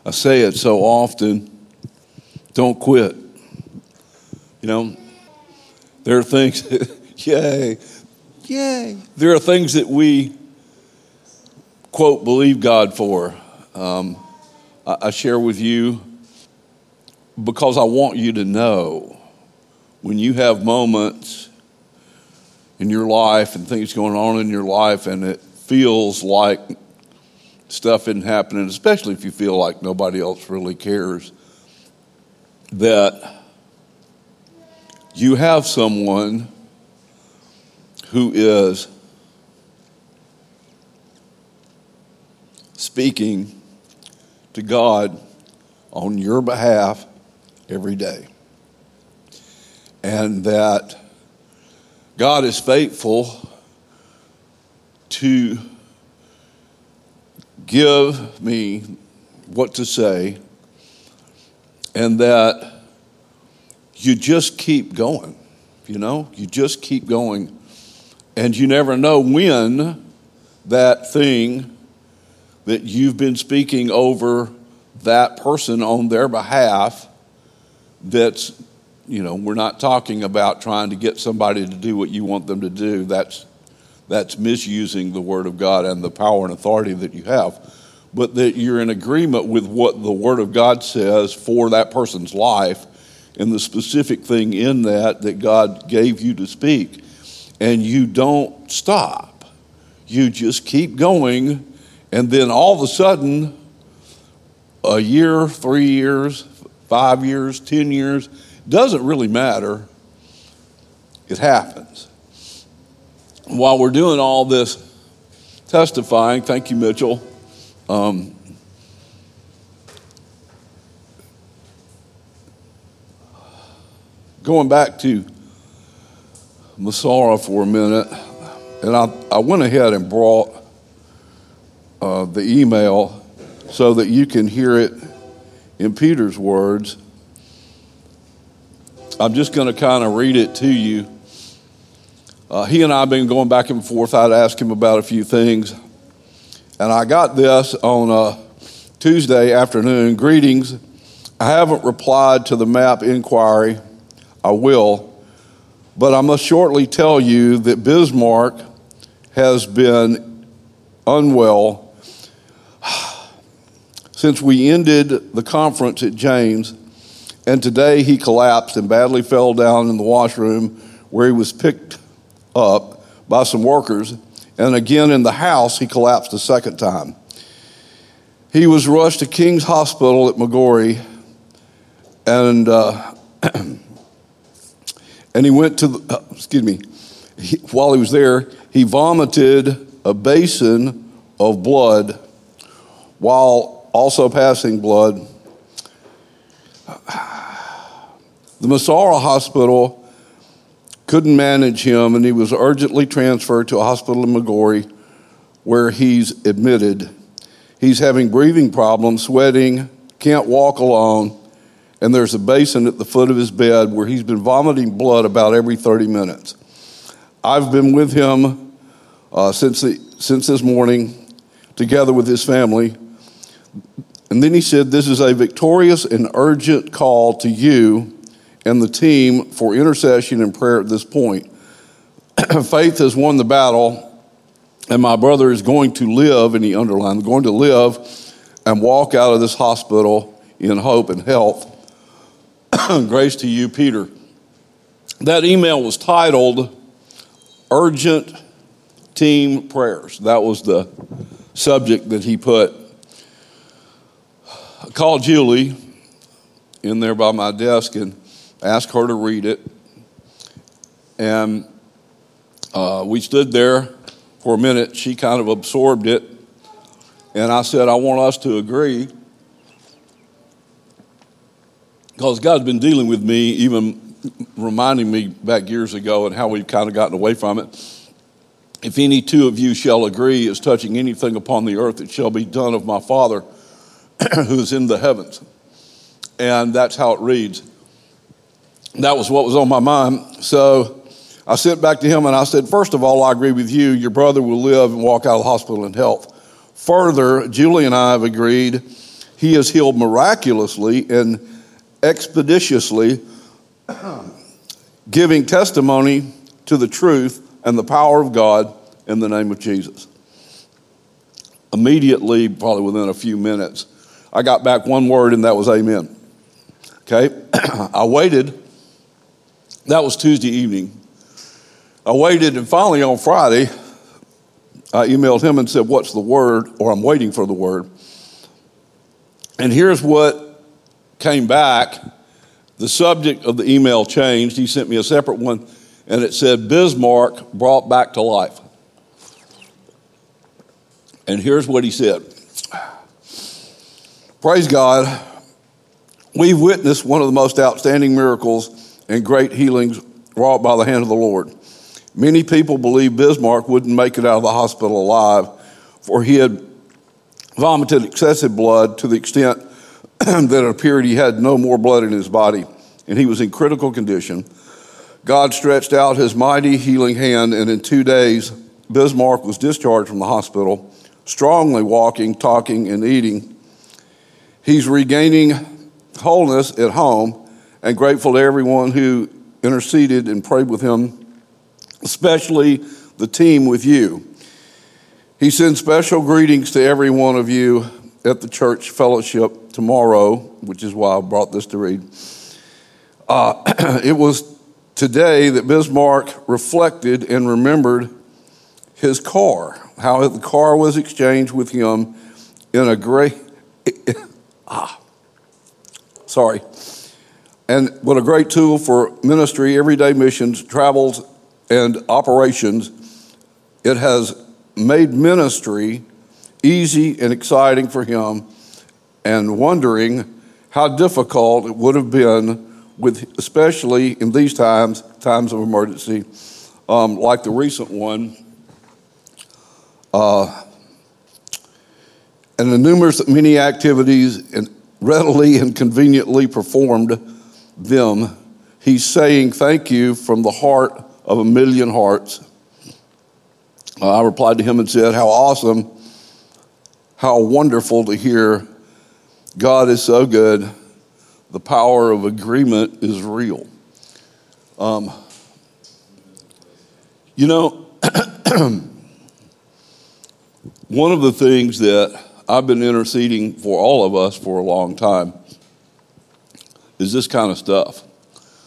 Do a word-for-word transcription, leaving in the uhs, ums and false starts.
I say it so often, don't quit. You know, there are things, yay, yay. There are things that we, quote, believe God for. Um, I, I share with you because I want you to know when you have moments in your life and things going on in your life and it feels like stuff isn't happening, especially if you feel like nobody else really cares, that you have someone who is speaking to God on your behalf every day. And that God is faithful to give me what to say, and that you just keep going, you know? You just keep going. And you never know when that thing that you've been speaking over that person on their behalf, that's, you know, we're not talking about trying to get somebody to do what you want them to do. That's that's misusing the Word of God and the power and authority that you have. But that you're in agreement with what the Word of God says for that person's life and the specific thing in that that God gave you to speak. And you don't stop. You just keep going. And then all of a sudden, a year, three years, five years, ten years, doesn't really matter. It happens. While we're doing all this testifying, thank you, Mitchell. Um, going back to Massara for a minute, and I, I went ahead and brought uh, the email so that you can hear it in Peter's words. I'm just going to kind of read it to you. Uh, he and I have been going back and forth. I'd ask him about a few things. And I got this on a Tuesday afternoon. Greetings. I haven't replied to the map inquiry. I will. But I must shortly tell you that Bismarck has been unwell since we ended the conference at James. And today he collapsed and badly fell down in the washroom where he was picked up by some workers. And again in the house, he collapsed a second time. He was rushed to King's Hospital at Magori, and uh, and he went to, the, uh, excuse me, he, while he was there, he vomited a basin of blood while also passing blood. The Massara Hospital couldn't manage him, and he was urgently transferred to a hospital in Magori where he's admitted. He's having breathing problems, sweating, can't walk alone, and there's a basin at the foot of his bed where he's been vomiting blood about every thirty minutes. I've been with him uh, since, the, since this morning, together with his family. And then he said, this is a victorious and urgent call to you and the team for intercession and prayer at this point. Faith has won the battle, and my brother is going to live, and he underlined, going to live and walk out of this hospital in hope and health. Grace to you, Peter. That email was titled Urgent Team Prayers. That was the subject that he put. I called Julie in there by my desk and asked her to read it. And uh, we stood there for a minute. She kind of absorbed it. And I said, I want us to agree, because God's been dealing with me, even reminding me back years ago and how we've kind of gotten away from it. If any two of you shall agree as touching anything upon the earth, it shall be done of my Father who is in the heavens. And that's how it reads. That was what was on my mind. So I sent back to him and I said, first of all, I agree with you. Your brother will live and walk out of the hospital in health. Further, Julie and I have agreed He is healed miraculously and expeditiously, giving testimony to the truth and the power of God in the name of Jesus. Immediately, probably within a few minutes, I got back one word, and that was amen. Okay? I waited. That was Tuesday evening. I waited, and finally on Friday, I emailed him and said, what's the word? Or I'm waiting for the word. And here's what came back. The subject of the email changed. He sent me a separate one, and it said, Bismarck brought back to life. And here's what he said. Praise God. We've witnessed one of the most outstanding miracles and great healings wrought by the hand of the Lord. Many people believe Bismarck wouldn't make it out of the hospital alive, for he had vomited excessive blood to the extent that it appeared he had no more blood in his body, and he was in critical condition. God stretched out his mighty healing hand, and in two days, Bismarck was discharged from the hospital, strongly walking, talking, and eating. He's regaining wholeness at home and grateful to everyone who interceded and prayed with him, especially the team with you. He sends special greetings to every one of you at the church fellowship tomorrow, which is why I brought this to read. Uh, it was today that Bismarck reflected and remembered his car, how the car was exchanged with him in a great, ah, sorry, and what a great tool for ministry, everyday missions, travels, and operations. It has made ministry easy and exciting for him, and wondering how difficult it would have been, with especially in these times, times of emergency, um, like the recent one, uh, and the numerous many activities and readily and conveniently performed them. He's saying thank you from the heart of a million hearts. Uh, I replied to him and said, how awesome, how wonderful to hear. God is so good. The power of agreement is real. Um, you know, one of the things that I've been interceding for all of us for a long time is this kind of stuff.